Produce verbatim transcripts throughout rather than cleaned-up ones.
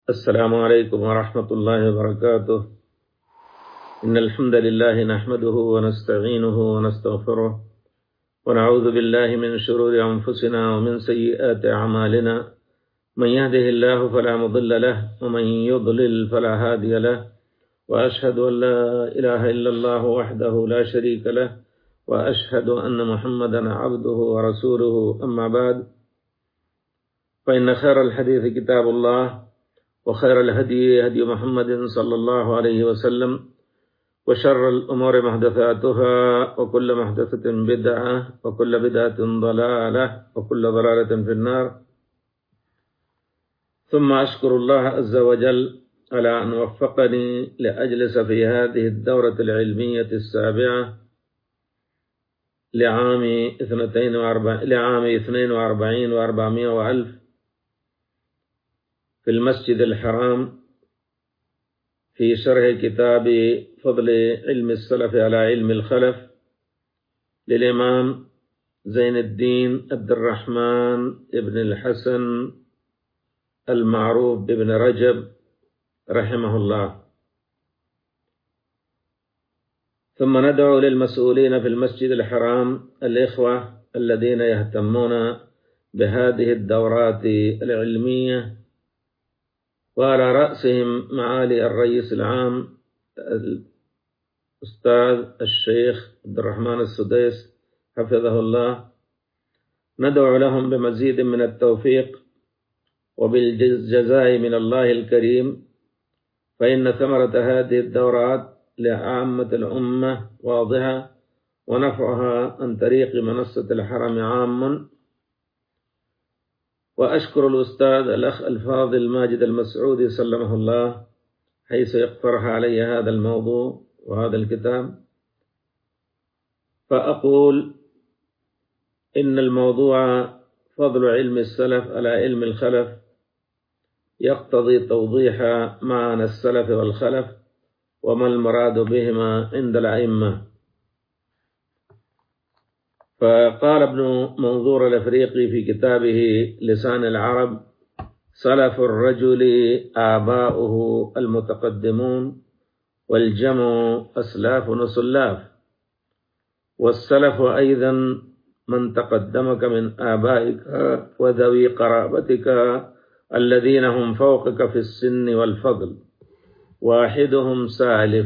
अस्सलामु अलैकुम व रहमतुल्लाहि व बरकातुह। इन्नल हम्दलिल्लाहि नहमदुहु व नस्तईनुहु व नस्तगफिरुह व नऊज़ु बिल्लाहि मिन शुरूरि अंफुसिना व मिन सय्यिआति अअमालिना। मन यहदिहिल्लाहु फला मुदिल्ल लहु व मन युद्लिल फला हादिय लहु व अशहदु अन ला इलाहा इल्लल्लाहु वहदहु ला शरीका लहु व अशहदु अन्न मुहम्मदन अब्दुहु व रसूलुहु। अम्मा बाद फ़इन्न खैरल हदीस किताबुल्लाह व खैरल हदी हदी मुहम्मदिन सल्लल्लाहु अलैहि वसल्लम व शर्रल उमूरि मुहदसातुहा व कुल्लु मुहदसतिन बिदअह व कुल्लु बिदअतिन दलालह व कुल्लु दलालतिन फिन्नार। सुम्मा अश्कुरुल्लाह अज़्ज़ा व जल अला अन वफ़्फ़क़नी लिअजलिस फ़ी हाज़िहि अद-दौरतिल इल्मिय्यति अस्साबिआ लिआमी इस्नतैन व अर्बईन लिआमी इस्नैन व अर्बईन व अर्बअमिया व अल्फ फिल मस्जिदिल हराम फी शरह किताब फ़ज़्ल इल्म सलफ़ अला इल्म खलफ़ लिल इमाम ज़ैनुद्दीन अब्दुर्रहमान इब्न अल-हसन अल-मारूफ बिब्न रजब रहमहुल्लाह। ثم ندعو للمسؤولين في المسجد الحرام الإخوة الذين يهتمون بهذه الدورات العلمية وعلى رأسهم معالي الرئيس العام الأستاذ الشيخ عبد الرحمن السديس حفظه الله، ندعو لهم بمزيد من التوفيق وبالجزاء من الله الكريم، فإن ثمرة هذه الدورات لعامة الأمة واضحة ونفعها عن طريق منصة الحرم عام. وأشكر الأستاذ الأخ الفاضل ماجد المسعودي سلمه الله حيث يقترح علي هذا الموضوع وهذا الكتاب، فأقول إن الموضوع فضل علم السلف على علم الخلف يقتضي توضيح معنى السلف والخلف وما المراد بهما عند الأئمة. فقال ابن منظور الأفريقي في كتابه لسان العرب: سلف الرجل آباؤه المتقدمون والجمع أسلاف وسلاف، والسلف أيضا من تقدمك من آبائك وذوي قرابتك الذين هم فوقك في السن والفضل، واحدهم سالف.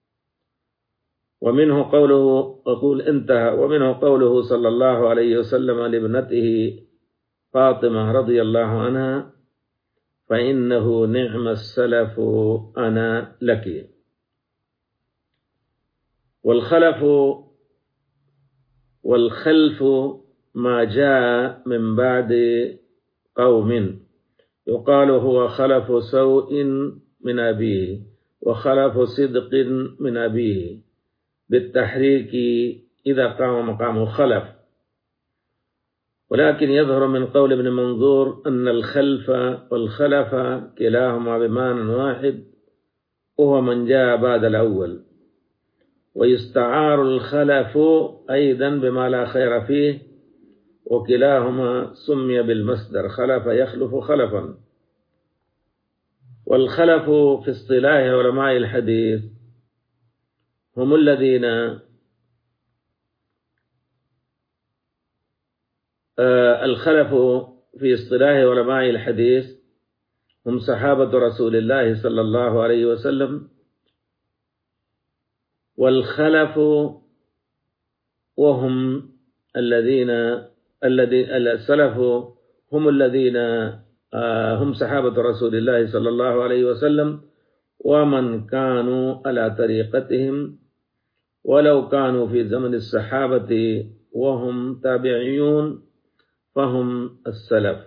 ومنه قوله أقول انتهى ومنه قوله صلى الله عليه وسلم لابنته فاطمة رضي الله عنها: فإنه نعم السلف أنا لك. والخلف والخلف ما جاء من بعد قوم يقال هو خلف سوء من أبيه وخلف صدق من أبيه بالتحريك إذا قام مقام خلف، ولكن يظهر من قول ابن منظور أن الخلف والخلف كلاهما بمعنى واحد وهو من جاء بعد الأول، ويستعار الخلف أيضا بما لا خير فيه، وكلاهما سمي بالمصدر خلف يخلف خلفا. والخلف في اصطلاح علماء الحديث هم الذين آه الخلف في اصطلاح علماء الحديث هم صحابة رسول الله صلى الله عليه وسلم، والخلف وهم الذين الذين السلف هم الذين آه هم صحابة رسول الله صلى الله عليه وسلم ومن كانوا على طريقتهم ولو كانوا في زمن الصحابة وهم تابعيون فهم السلف.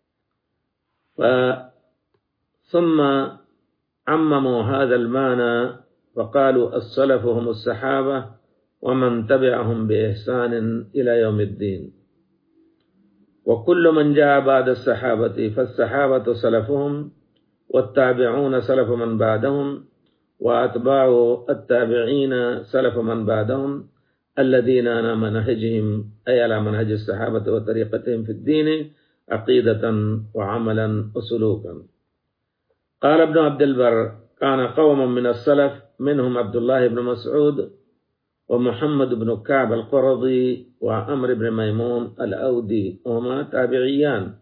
ثم عمموا هذا المعنى فقالوا السلف هم الصحابة ومن تبعهم بإحسان إلى يوم الدين، وكل من جاء بعد الصحابة فالصحابة سلفهم والتابعون سلف من بعدهم وأتباع التابعين سلف من بعدهم الذين على منهجهم أي على منهج الصحابة وطريقتهم في الدين عقيدة وعملا وسلوكا. قال ابن عبد البر كان قوم من السلف منهم عبد الله بن مسعود ومحمد بن كعب القرظي وعمر بن ميمون الأودي وهما تابعيان.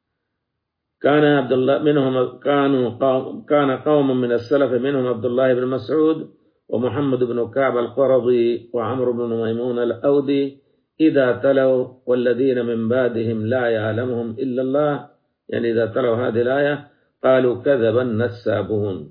كان عبد الله منهم كانوا قوم كان قوم من السلف منهم عبد الله بن مسعود ومحمد بن كعب القرظي وعمر بن ميمون الأودي إذا تلوا والذين من بعدهم لا يعلمهم إلا الله، يعني إذا تلوا هذه الآية قالوا كذب النسابون.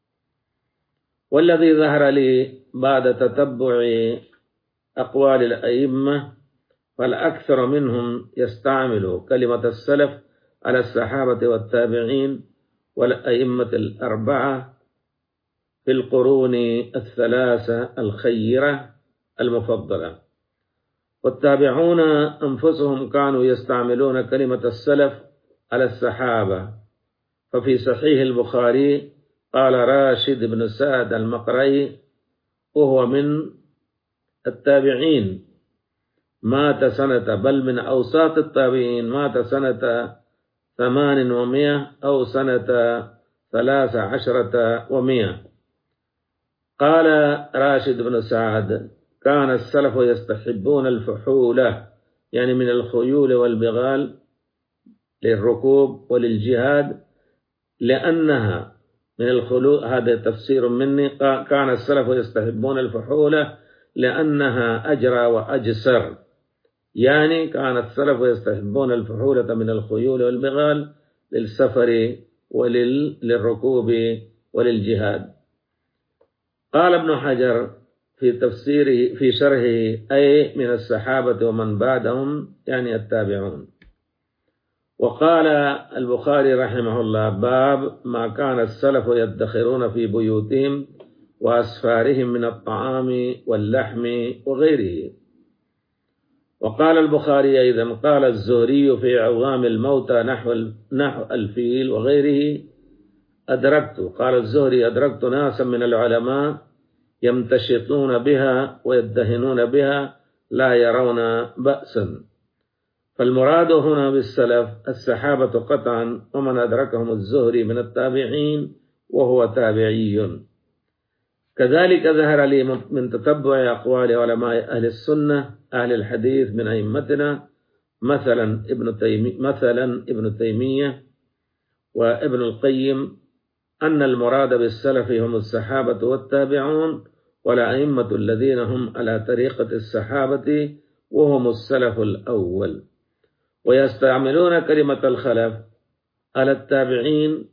والذي ظهر لي بعد تتبع أقوال الأئمة فالأكثر منهم يستعمل كلمة السلف على الصحابة والتابعين والأئمة الأربعة في القرون الثلاثة الخيرة المفضلة، والتابعون أنفسهم كانوا يستعملون كلمة السلف على الصحابة. ففي صحيح البخاري قال راشد بن سعد المقري وهو من التابعين مات سنة بل من أوساط التابعين مات سنة ثمان ومئة أو سنة ثلاث عشرة ومئة. قال راشد بن سعد كان السلف يستحبون الفحولة، يعني من الخيول والبغال للركوب وللجهاد، لأنها من الخلو هذا تفسير مني. كان السلف يستحبون الفحولة لأنها أجرى وأجسر، يعني كان السلف يستحبون الفحولة من الخيول والبغال للسفر وللركوب وللجهاد. قال ابن حجر في تفسيره في شرحه أي من الصحابة ومن بعدهم، يعني التابعون. وقال البخاري رحمه الله باب ما كان السلف يدخرون في بيوتهم وأسفارهم من الطعام واللحم وغيره. وقال البخاري أيضا قال الزهري في عظام الموتى نحو نحو الفيل وغيره أدركت قال الزهري أدركت ناسا من العلماء يمتشطون بها ويدهنون بها لا يرون بأسا. فالمراد هنا بالسلف الصحابة قطعا، ومن أدركهم الزهري من التابعين وهو تابعي. كذلك ظهر لي من تتبع أقوال علماء أهل السنة أهل الحديث من أئمتنا مثلا ابن تيمية مثلا ابن تيمية وابن القيم أن المراد بالسلف هم الصحابة والتابعون والأئمة الذين هم على طريقة الصحابة وهم السلف الأول. ويستعملون كلمة الخلف على التابعين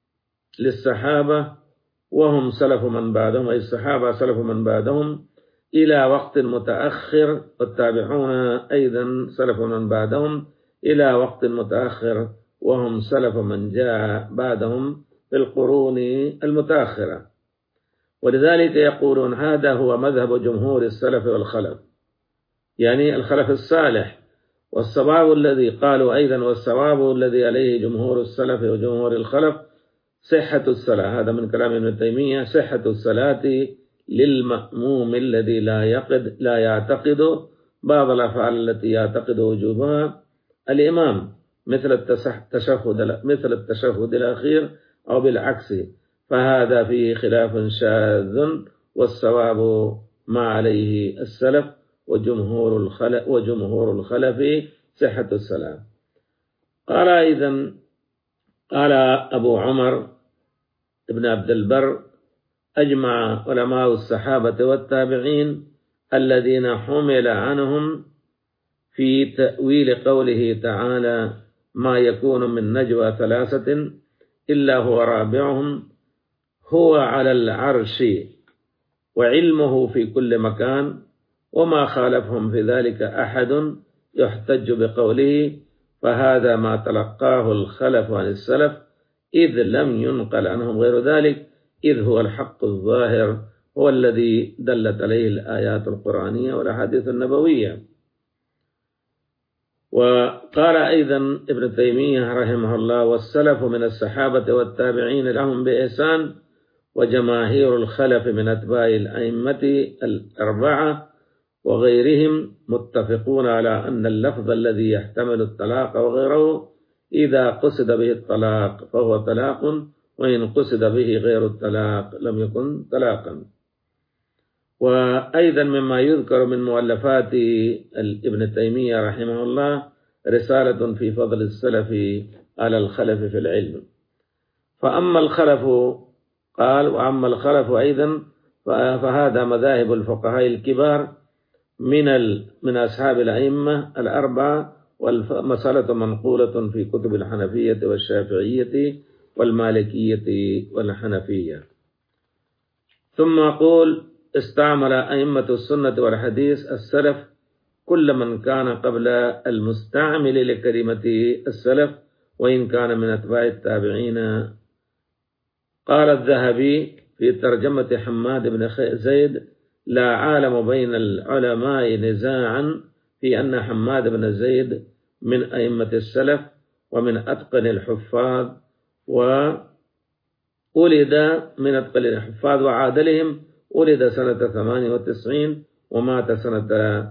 للصحابة وهم سلف من بعدهم، أي الصحابة سلف من بعدهم إلى وقت متأخر، والتابعون أيضا سلف من بعدهم إلى وقت متأخر وهم سلف من جاء بعدهم في القرون المتأخرة. ولذلك يقولون هذا هو مذهب جمهور السلف والخلف، يعني الخلف الصالح. والصواب الذي قالوا أيضا والصواب الذي عليه جمهور السلف وجمهور الخلف صحة الصلاة، هذا من كلام ابن تيمية، صحة الصلاة للمأموم الذي لا يقد لا يعتقد بعض الأفعال التي يعتقد وجوبها الإمام مثل التشهد مثل التشهد الأخير أو بالعكس، فهذا فيه خلاف شاذ، والصواب ما عليه السلف وجمهور الخلف وجمهور الخلف صحة الصلاة. قال أيضا قال أبو عمر ابن عبد البر أجمع علماء الصحابة والتابعين الذين حمل عنهم في تأويل قوله تعالى ما يكون من نجوى ثلاثة إلا هو رابعهم هو على العرش وعلمه في كل مكان، وما خالفهم في ذلك أحد يحتج بقوله، فهذا ما تلقاه الخلف عن السلف إذ لم ينقل عنهم غير ذلك، إذ هو الحق الظاهر هو الذي دلت عليه الآيات القرآنية والأحاديث النبوية. وقال أيضا ابن تيمية رحمه الله والسلف من الصحابة والتابعين لهم بإحسان وجماهير الخلف من أتباع الأئمة الأربعة وغيرهم متفقون على أن اللفظ الذي يحتمل الطلاق وغيره إذا قصد به الطلاق فهو طلاق، وإن قصد به غير الطلاق لم يكن طلاقا. وأيضا مما يذكر من مؤلفات ابن تيمية رحمه الله رسالة في فضل السلف على الخلف في العلم. فأما الخلف قال وأما الخلف أيضا فهذا مذاهب الفقهاء الكبار من من أصحاب الأئمة الأربعة، والمسألة منقولة في كتب الحنفية والشافعية والمالكية والحنفية. ثم أقول استعمل أئمة السنة والحديث السلف كل من كان قبل المستعمل لكلمة السلف وإن كان من أتباع التابعين. قال الذهبي في ترجمة حماد بن زيد: لا عالم بين العلماء نزاعا في أن حماد بن زيد من أئمة السلف ومن أتقن الحفاظ، وولد من أتقن الحفاظ وعادلهم، ولد سنة ثمانية وتسعين ومات سنة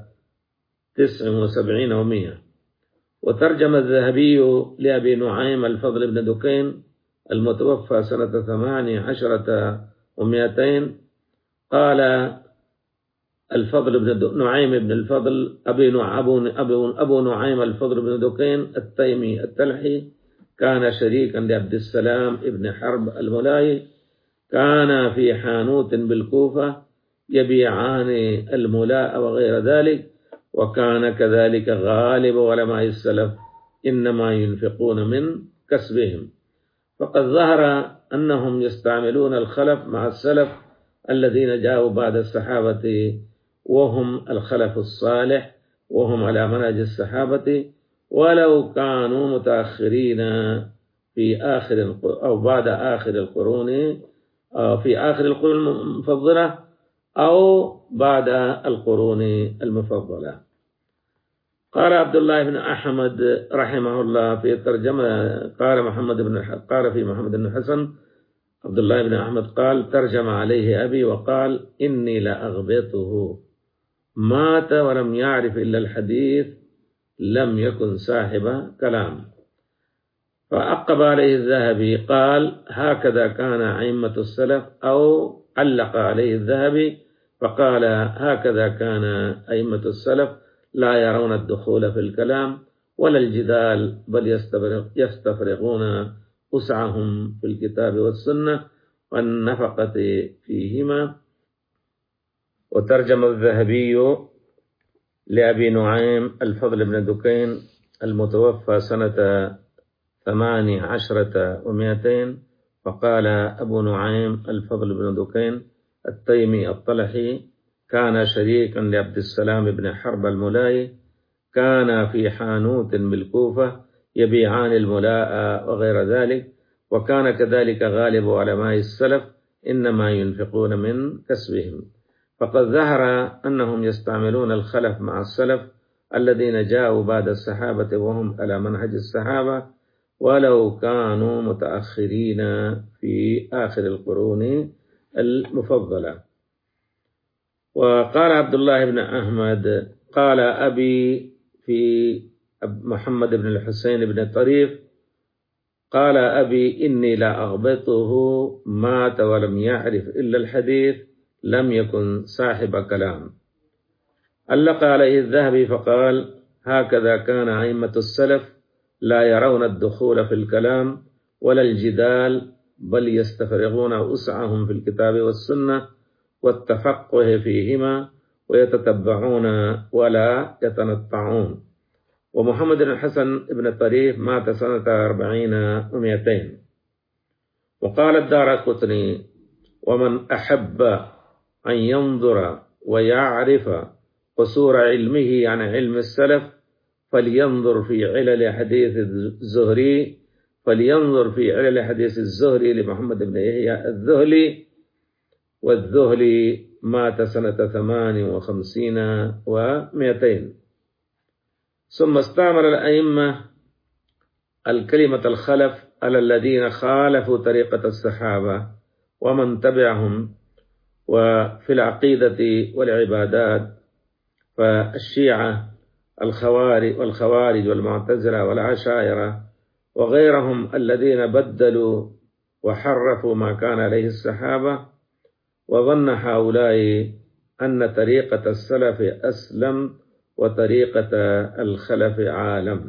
تسع وسبعين ومئة. وترجم الذهبي لأبي نعيم الفضل بن دكين المتوفى سنة ثمانية عشرة ومئتين. قال الفضل بن نعيم بن الفضل أبي أبو, أبو نعيم الفضل بن دكين التيمي التلحي كان شريكا لعبد السلام ابن حرب الملاي، كان في حانوت بالكوفة يبيعان الملاء وغير ذلك، وكان كذلك غالب علماء السلف إنما ينفقون من كسبهم. فقد ظهر أنهم يستعملون الخلف مع السلف الذين جاءوا بعد الصحابة وهم الخلف الصالح وهم على منهج الصحابة، ولو كانوا متأخرين في آخر أو بعد آخر القرون أو في آخر القرون المفضلة أو بعد القرون المفضلة. قال عبد الله بن أحمد رحمه الله في الترجمة، قال محمد بن قال في محمد بن حسن عبد الله بن أحمد قال: ترجم عليه أبي وقال: إني لأغبطه، مات ولم يعرف إلا الحديث، لم يكن صاحب كلام. فعقب عليه الذهبي قال: هكذا كان أئمة السلف، أو علق عليه الذهبي فقال: هكذا كان أئمة السلف لا يرون الدخول في الكلام ولا الجدال، بل يستفرغون وسعهم في الكتاب والسنة والنفقة فيهما. وترجم الذهبي لأبي نعيم الفضل بن دكين المتوفى سنة ثمانية عشرة ومئتين، فقال أبو نعيم الفضل بن دكين التيمي الطلحي كان شريكا لعبد السلام بن حرب الملاي، كان في حانوت بالكوفة يبيعان الملاء وغير ذلك، وكان كذلك غالب علماء السلف إنما ينفقون من كسبهم. فقد ظهر أنهم يستعملون الخلف مع السلف الذين جاءوا بعد الصحابة وهم على منهج الصحابة، ولو كانوا متأخرين في آخر القرون المفضلة. وقال عبد الله بن أحمد قال أبي في محمد بن الحسين بن الطريف قال أبي: إني لا أغبطه، مات ولم يعرف إلا الحديث، لم يكن صاحب كلام. علق عليه الذهبي فقال: هكذا كان أئمة السلف لا يرون الدخول في الكلام ولا الجدال، بل يستفرغون وسعهم في الكتاب والسنة والتفقه فيهما ويتتبعون ولا يتنطعون. ومحمد بن الحسن بن الطريف مات سنة أربعين ومئتين. وقال الدارقطني: ومن أحب أن ينظر ويعرف قصور علمه عن علم السلف فلينظر في علل حديث الزهري فلينظر في علل حديث الزهري لمحمد بن يحيى الذهلي، والذهلي مات سنة ثمان وخمسين ومئتين. ثم استعمل الأئمة الكلمة الخلف على الذين خالفوا طريقة الصحابة ومن تبعهم وفي العقيدة والعبادات، فالشيعة الخوارج والخوارج والمعتزلة والعشائرة وغيرهم الذين بدلوا وحرفوا ما كان عليه الصحابة، وظن هؤلاء أن طريقة السلف أسلم وطريقة الخلف عالم.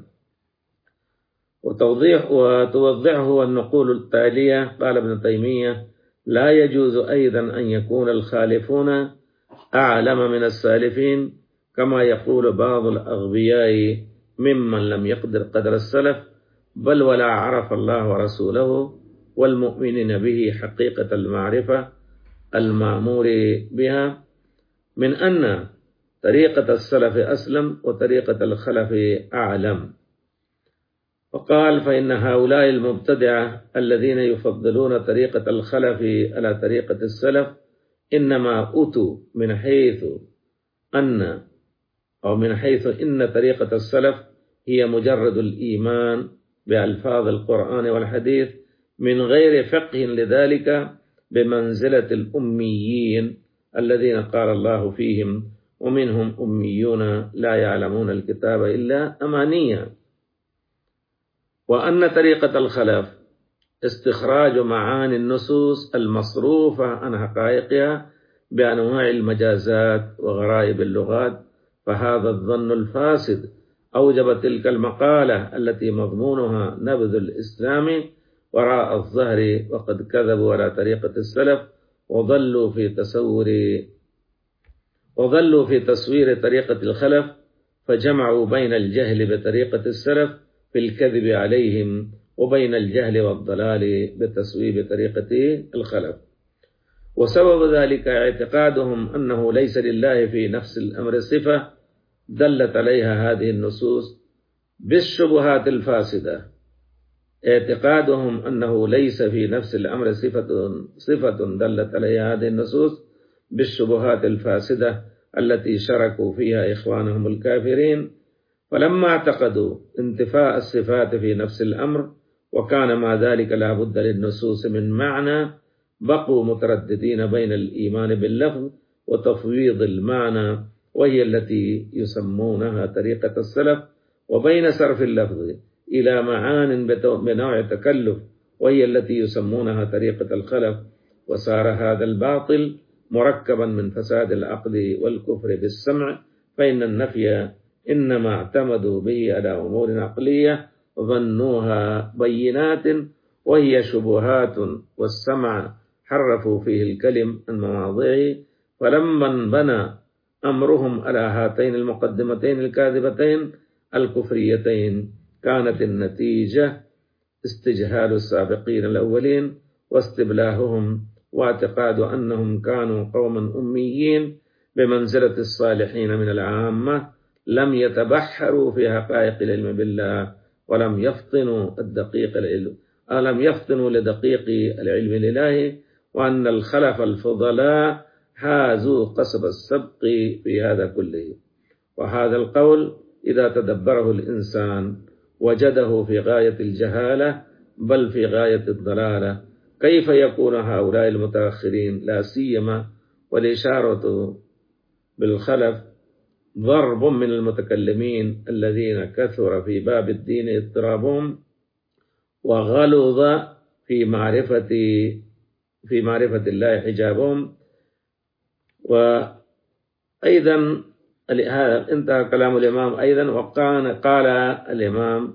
وتوضيح وتوضحه النقول التالية. قال ابن تيمية: لا يجوز أيضا أن يكون الخالفون أعلم من السالفين، كما يقول بعض الأغبياء ممن لم يقدر قدر السلف، بل ولا عرف الله ورسوله والمؤمنين به حقيقة المعرفة المأمور بها، من أن طريقة السلف أسلم وطريقة الخلف أعلم. وقال: فإن هؤلاء المبتدعة الذين يفضلون طريقة الخلف على طريقة السلف إنما أتوا من حيث أن أو من حيث إن طريقة السلف هي مجرد الإيمان بألفاظ القرآن والحديث من غير فقه لذلك، بمنزلة الأميين الذين قال الله فيهم: ومنهم أميون لا يعلمون الكتاب إلا أمانيا. وأن طريقة الخلف استخراج معاني النصوص المصروفة عن حقائقها بأنواع المجازات وغرائب اللغات، فهذا الظن الفاسد أوجب تلك المقالة التي مضمونها نبذ الإسلام وراء الظهر، وقد كذبوا على طريقة السلف وظلوا في تصور وظلوا في تصوير طريقة الخلف، فجمعوا بين الجهل بطريقة السلف في الكذب عليهم وبين الجهل والضلال بتصويب طريقة الخلف. وسبب ذلك اعتقادهم أنه ليس لله في نفس الأمر صفة دلت عليها هذه النصوص بالشبهات الفاسدة. اعتقادهم أنه ليس في نفس الأمر صفة صفة دلت عليها هذه النصوص بالشبهات الفاسدة التي شركوا فيها إخوانهم الكافرين، فلما اعتقدوا انتفاء الصفات في نفس الأمر وكان مع ذلك لا بد للنصوص من معنى، بقوا مترددين بين الإيمان باللفظ وتفويض المعنى، وهي التي يسمونها طريقة السلف، وبين صرف اللفظ إلى معان بنوع تكلف، وهي التي يسمونها طريقة الخلف. وصار هذا الباطل مركبا من فساد العقل والكفر بالسمع، فإن النفي إنما اعتمدوا به على أمور عقلية ظنوها بينات وهي شبهات، والسمع حرفوا فيه الكلم عن مواضعه. فلما انبنى أمرهم على هاتين المقدمتين الكاذبتين الكفريتين كانت النتيجة استجهال السابقين الأولين واستبلاههم، واعتقاد أنهم كانوا قوما أميين بمنزلة الصالحين من العامة، لم يتبحروا في حقائق العلم بالله ولم يفطنوا الدقيق العلم ألم يفطنوا لدقيق العلم الإلهي، وأن الخلف الفضلاء حازوا قصب السبق في هذا كله. وهذا القول إذا تدبره الإنسان وجده في غاية الجهالة بل في غاية الضلالة. كيف يكون هؤلاء المتأخرين لا سيما والإشارة بالخلف ضرب من المتكلمين الذين كثر في باب الدين اضطرابهم وغلظ في معرفة في معرفة الله حجابهم. وأيضا هذا انتهى كلام الإمام أيضا. وقال قال الإمام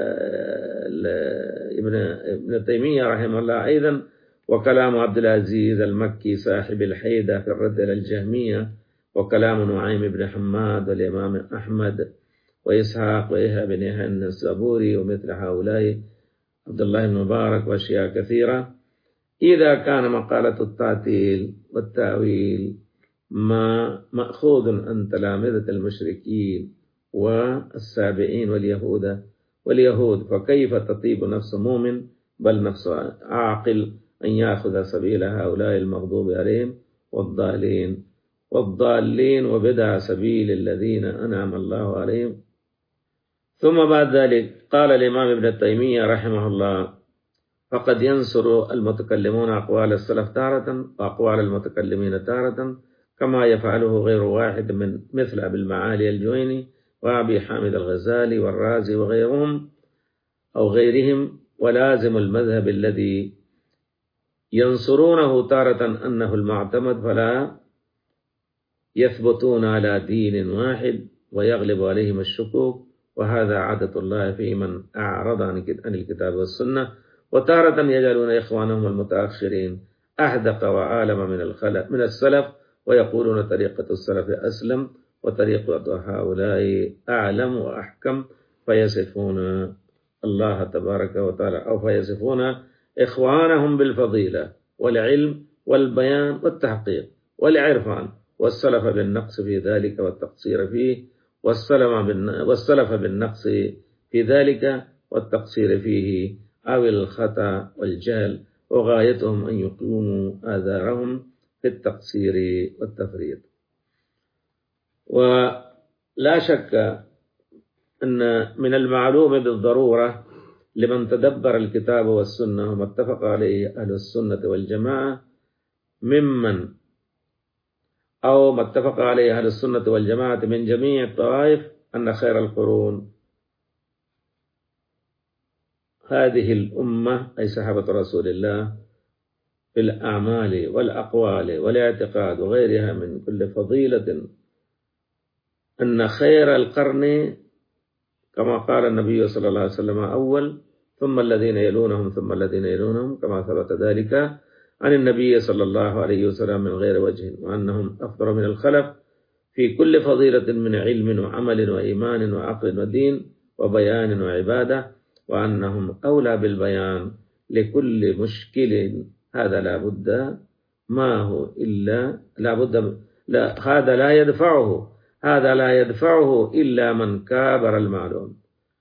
ابن ابن تيمية رحمه الله أيضا: وكلام عبد العزيز المكي صاحب الحيدة في الرد على الجهمية، وكلام نعيم بن حماد والإمام أحمد وإسحاق ويحيى بن يحيى النسابوري ومثل هؤلاء عبد الله بن مبارك وأشياء كثيرة. إذا كان مقالة التعطيل والتأويل ما مأخوذ عن تلامذة المشركين والسابعين واليهود واليهود فكيف تطيب نفس مؤمن بل نفس عاقل أن يأخذ سبيل هؤلاء المغضوب عليهم والضالين والضالين وبدع سبيل الذين أنعم الله عليهم. ثم بعد ذلك قال الإمام ابن تيمية رحمه الله: فقد ينصر المتكلمون أقوال السلف تارة وأقوال المتكلمين تارة، كما يفعله غير واحد من مثل أبي المعالي الجويني وأبي حامد الغزالي والرازي وغيرهم أو غيرهم. ولازم المذهب الذي यंसुरूनहु तारतन अन्नहु अल-मुअतमद फला यथबतून अला दीन वाहिद व यग़लिबु अलैहिम अश-शुकूक व हाज़ा आदतुल्लाह फ़ी मन अअरज़ अनिल किताब व सुन्नह व तारतन यजअलून इख़वानहुम अल-मुतअख़्खिरीन अहदक़ व आलम मिन अल-ख़लफ़ मिन अस-सलफ़ व यक़ूलून तरीक़तु अस-सलफ़ अस्लम व तरीक़तु हाउलाइ अअलम व अहकम फयसिफ़ून अल्लाह तबारक व तआला औ फयसिफ़ून इख़वानहुम बिल-फ़ज़ीला वल-इल्म वल-बयान वत-तहक़ीक़ वल-इरफ़ान वस-सलफ़ बिन-नक़्स फ़ी ज़ालिका वत-तक़सीर फ़ीह वस-सलफ़ बिन-नक़्स फ़ी ज़ालिका वत-तक़सीर फ़ीह अव अल-ख़ता वल-जहल व गायतुहुम अन युक़ीमू आज़ारहुम फ़ी अत-तक़सीर वत-तफ़रीत। ولا شك أن من المعلوم بالضرورة لمن تدبر الكتاب والسنة وما اتفق عليه أهل السنة والجماعة ممن أو ما اتفق عليه أهل السنة والجماعة من جميع الطوائف أن خير القرون هذه الأمة أي صحابة رسول الله في الأعمال والأقوال والاعتقاد وغيرها من كل فضيلة أن خير القرن كما قال النبي صلى الله عليه وسلم أول ثم الذين يلونهم ثم الذين يلونهم كما ثبت ذلك عن النبي صلى الله عليه وسلم من غير وجه وأنهم أفضل من الخلف في كل فضيلة من علم وعمل وإيمان وعقل ودين وبيان وعبادة وأنهم أولى بالبيان لكل مشكل هذا لا بد ما هو إلا لا بد لا هذا لا يدفعه هذا لا يدفعه إلا من كابر المعلوم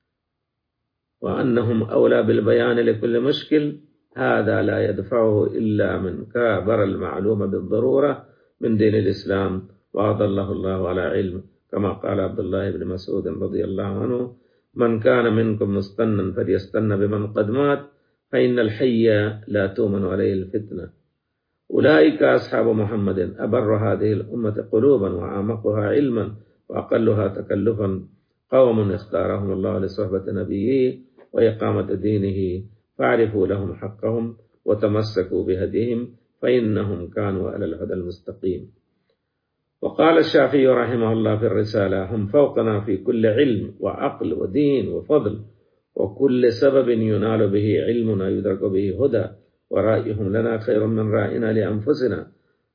وأنهم أولى بالبيان لكل مشكل هذا لا يدفعه إلا من كابر المعلوم بالضرورة من دين الإسلام وأضله الله على علم كما قال عبد الله بن مسعود رضي الله عنه من كان منكم مستنا فليستن بمن قد مات فإن الحي لا تؤمن عليه الفتنة أولئك أصحاب محمد أبر هذه الأمة قلوبا وأعمقها علما وأقلها تكلفا قوم اختارهم الله لصحبة نبيه وإقامة دينه فاعرفوا لهم حقهم وتمسكوا بهديهم فإنهم كانوا على الهدى المستقيم. وقال الشافعي رحمه الله في الرسالة هم فوقنا في كل علم وعقل ودين وفضل وكل سبب ينال به علمنا يدرك به هدى ورأيهم لنا خير من رأينا لأنفسنا.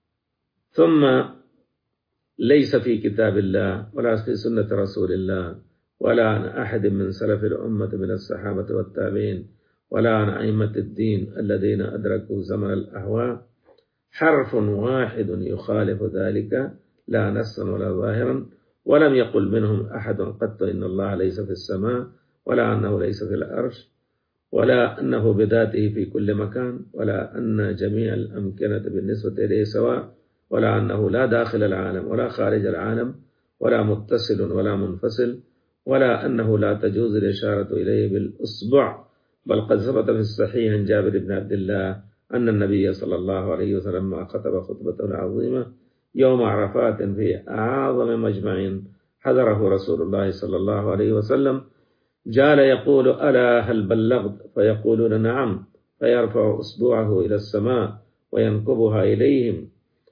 ثم ليس في كتاب الله ولا في سنة رسول الله ولا عن أحد من سلف الأمة من الصحابة والتابعين ولا عن أئمة الدين الذين أدركوا زمن الأهواء حرف واحد يخالف ذلك لا نصا ولا ظاهرا ولم يقل منهم أحد قط إن الله ليس في السماء ولا أنه ليس في العرش ولا أنه بذاته في كل مكان ولا أن جميع الأمكنة بالنسبة إليه سواء ولا أنه لا داخل العالم ولا خارج العالم ولا متصل ولا منفصل ولا أنه لا تجوز الإشارة إليه بالإصبع بل قد ثبت في الصحيح عن جابر بن عبد الله أن النبي صلى الله عليه وسلم خطب خطبته العظيمة يوم عرفات في أعظم مجمع حضره رسول الله صلى الله عليه وسلم جعل يقول ألا هل بلغت فيقولون نعم فيرفع أصبعه إلى السماء وينكبها إليهم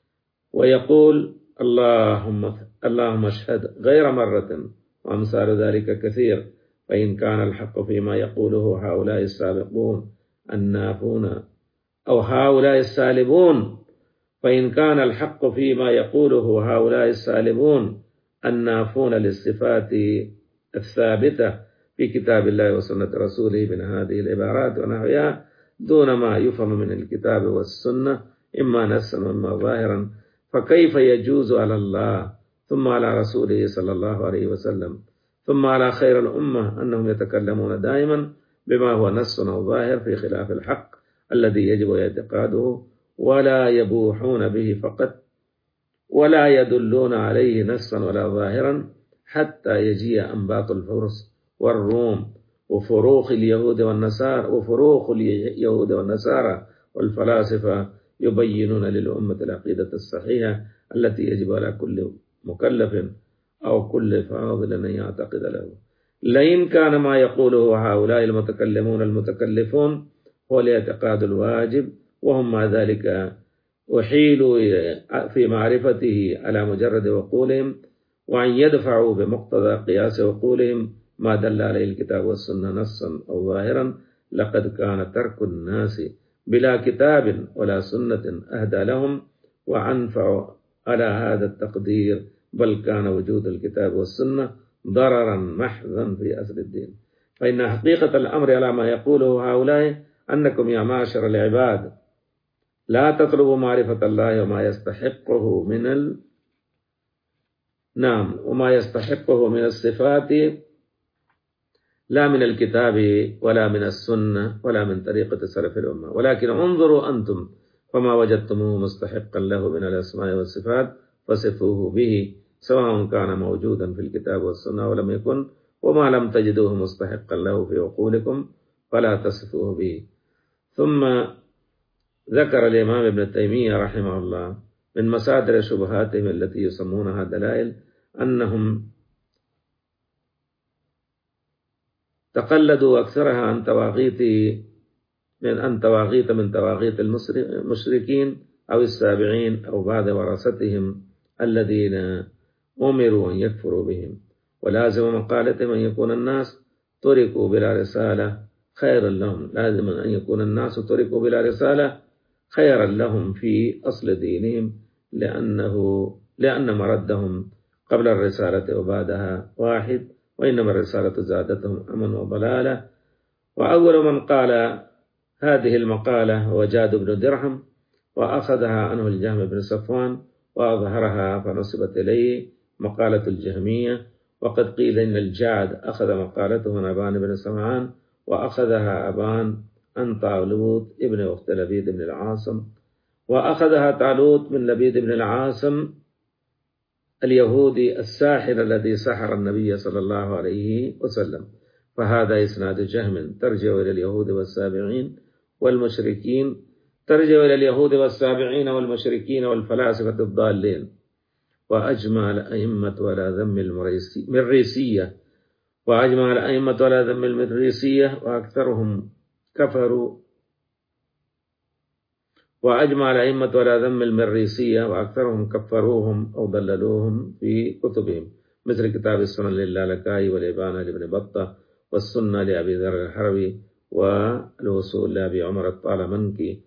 ويقول اللهم اللهم اشهد غير مرة وأمثال ذلك كثير فإن كان الحق فيما يقوله هؤلاء السابقون النافون أو هؤلاء السالبون فإن كان الحق فيما يقوله هؤلاء السالبون النافون للصفات الثابتة في كتاب الله وسنة رسوله من هذه العبارات ونحوها دون ما يفهم من الكتاب والسنة إما نصا وإما ظاهرا فكيف يجوز على الله ثم على رسوله صلى الله عليه وسلم ثم على خير الأمة أنهم يتكلمون دائما بما هو نص أو ظاهر في خلاف الحق الذي يجب اعتقاده ولا يبوحون به فقط ولا يدلون عليه نصا ولا ظاهرا حتى يجيء أنباط الفرس والروم وفروخ اليهود والنصارى وفروخ اليهود والنصارى والفلاسفة يبينون للأمة العقيدة الصحيحة التي يجب على كل مكلف أو كل فاضل أن يعتقد له. لئن كان ما يقوله هؤلاء المتكلمون المتكلفون هو الاعتقاد الواجب وهم مع ذلك أحيلوا في معرفته على مجرد عقولهم، وأن يدفعوا بمقتضى قياس عقولهم ما دل عليه الكتاب والسنة نصا أو ظاهرا، لقد كان ترك الناس بلا كتاب ولا سنة أهدى لهم وأنفع على هذا التقدير، بل كان وجود الكتاب والسنة ضررا محضا في أصل الدين. فإن حقيقة الأمر على ما يقوله هؤلاء أنكم يا معشر العباد لا تطلبوا معرفة الله وما يستحقه من ال... نعم وما يستحقه من الصفات، لا من الكتاب ولا من السنة ولا من طريقة سلف الأمة، ولكن انظروا أنتم فما وجدتموه مستحقا له من الأسماء والصفات فصفوه به، سواء كان موجودا في الكتاب والسنة ولم يكن، وما لم تجدوه مستحقا له في عقولكم فلا تصفوه به. ثم ذكر الإمام ابن تيمية رحمه الله من مصادر شبهاتهم التي يسمونها دلائل أنهم تقلدوا أكثرها عن تواغيت من أن تواغيت من تواغيت المشركين أو السابعين أو بعض ورثتهم الذين أمروا أن يكفروا بهم، ولازم مقالتهم أن يكون الناس تركوا بلا رسالة خيرا لهم، لازم أن يكون الناس تركوا بلا رسالة خيرا لهم في أصل دينهم، لأنه لأن مردهم قبل الرسالة وبعدها واحد، وإنما الرسالة زادتهم أمن وضلالة. وأول من قال هذه المقالة هو جاد بن درهم، وأخذها عنه الجهم بن صفوان وأظهرها فنسبت إليه مقالة الجهمية، وقد قيل إن الجاد أخذ مقالته من أبان بن سمعان، وأخذها أبان عن طالوت ابن أخت لبيد بن العاصم، وأخذها طالوت من لبيد بن العاصم اليهودي الساحر الذي سحر النبي صلى الله عليه وسلم. فهذا إسناد جهم ترجع إلى اليهود والسابعين والمشركين، ترجع إلى اليهود والسابعين والمشركين والفلاسفة الضالين. وأجمع الأئمة على ذم المريسية وأجمع الأئمة على ذم المريسية وأكثرهم كفروا وأجمع الأئمة على ذم المريسية وأكثرهم كفروهم أو ضللوهم في كتبهم، مثل كتاب السنن للالكائي والإبانة لابن بطة، والسنة لأبي ذر الحروي، والوصول لأبي عمر الطالمنكي،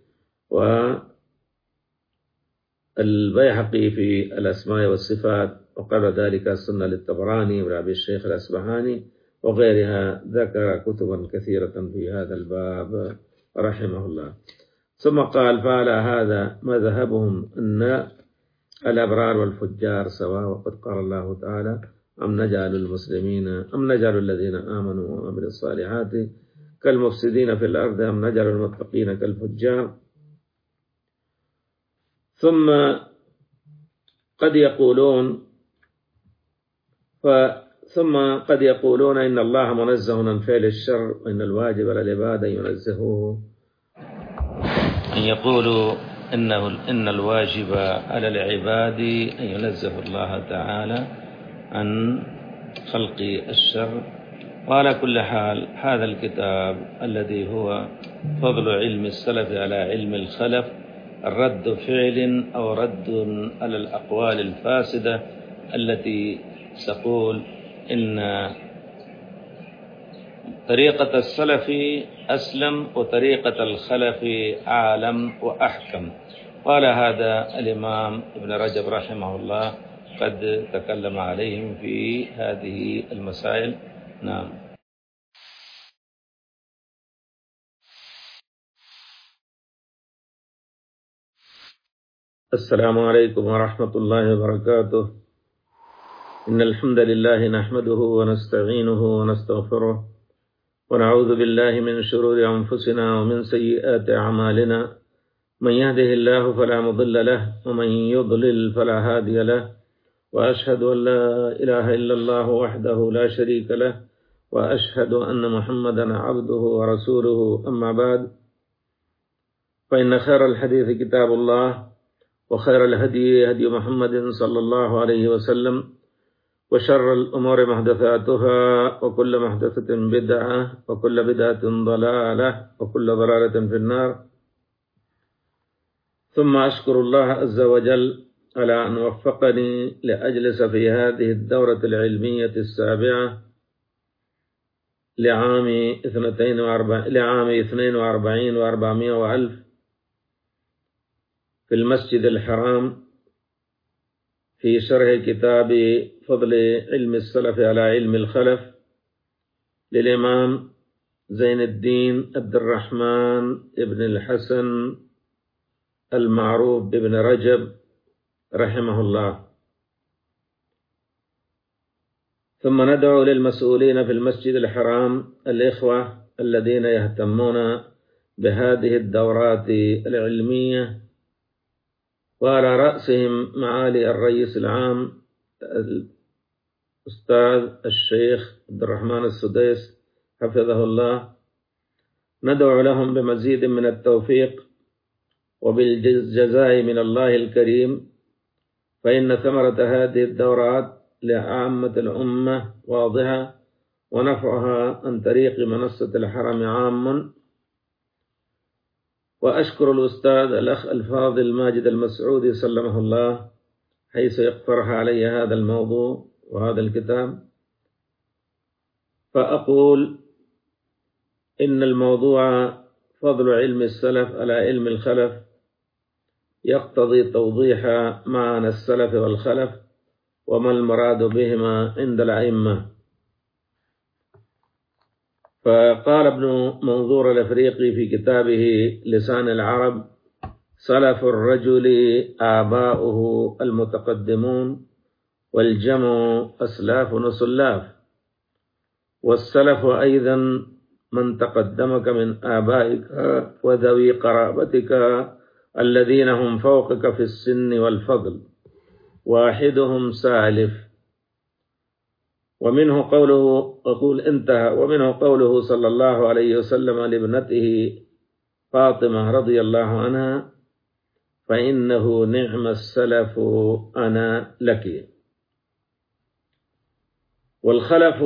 والبيهقي في الأسماء والصفات، وقبل ذلك السنة للطبراني ولأبي الشيخ الأسبهاني وغيرها. ذكر كتبا كثيرة في هذا الباب رحمه الله. ثم قال: فعلى هذا مذهبهم أن الأبرار والفجار سواء، وقد قال الله تعالى: أم نجعل المسلمين أم نجعل الذين آمنوا وعملوا الصالحات كالمفسدين في الأرض أم نجعل المتقين كالفجار. ثم قد يقولون ثم قد يقولون إن الله منزه عن فعل الشر، وإن الواجب على العباد أن ينزهوه، أن يقولوا إنه إن الواجب على العباد أن ينزه الله تعالى عن خلق الشر. وعلى كل حال هذا الكتاب الذي هو فضل علم السلف على علم الخلف، رد فعل أو رد على الأقوال الفاسدة التي تقول إن طريقة السلف أسلم وطريقة الخلف أعلم وأحكم. قال هذا الإمام ابن رجب رحمه الله قد تكلم عليهم في هذه المسائل. نعم. السلام عليكم ورحمة الله وبركاته. إن الحمد لله نحمده ونستعينه ونستغفره، ونعوذ بالله من شرور أنفسنا ومن سيئات أعمالنا، من يهده الله فلا مضل له ومن يضلل فلا هادي له، وأشهد أن لا إله إلا الله وحده لا شريك له، وأشهد أن محمدا عبده ورسوله. أما بعد، فإن خير الحديث كتاب الله، وخير الهدي هدي محمد صلى الله عليه وسلم، وشر الأمور محدثاتها، وكل محدثة بدعة، وكل بدعة ضلالة، وكل ضلالة في النار. ثم أشكر الله عز وجل على أن وفقني لأجلس في هذه الدورة العلمية السابعة لعام اثنتين وأربعين لعام اثنين وأربعين وأربعمائة وألف في المسجد الحرام في شرح كتاب فضل علم السلف على علم الخلف للإمام زين الدين عبد الرحمن ابن الحسن المعروف بابن رجب رحمه الله. ثم ندعو للمسؤولين في المسجد الحرام الإخوة الذين يهتمون بهذه الدورات العلمية، وعلى رأسهم معالي الرئيس العام الأستاذ الشيخ عبد الرحمن السديس حفظه الله، ندعو لهم بمزيد من التوفيق وبالجزاء من الله الكريم، فإن ثمرة هذه الدورات لعامة الأمة واضحة، ونفعها عن طريق منصة الحرم عام. وأشكر الأستاذ الأخ الفاضل ماجد المسعودي سلمه الله حيث يقترح علي هذا الموضوع وهذا الكتاب، فأقول إن الموضوع فضل علم السلف على علم الخلف يقتضي توضيح معنى السلف والخلف وما المراد بهما عند الأئمة. فقال ابن منظور الأفريقي في كتابه لسان العرب: سلف الرجل آباؤه المتقدمون، والجمع أسلاف وسلاف، والسلف أيضا من تقدمك من آبائك وذوي قرابتك الذين هم فوقك في السن والفضل، واحدهم سالف. ومنه قوله أقول انتهى ومنه قوله صلى الله عليه وسلم لابنته فاطمة رضي الله عنها: فإنه نعم السلف أنا لك. والخلف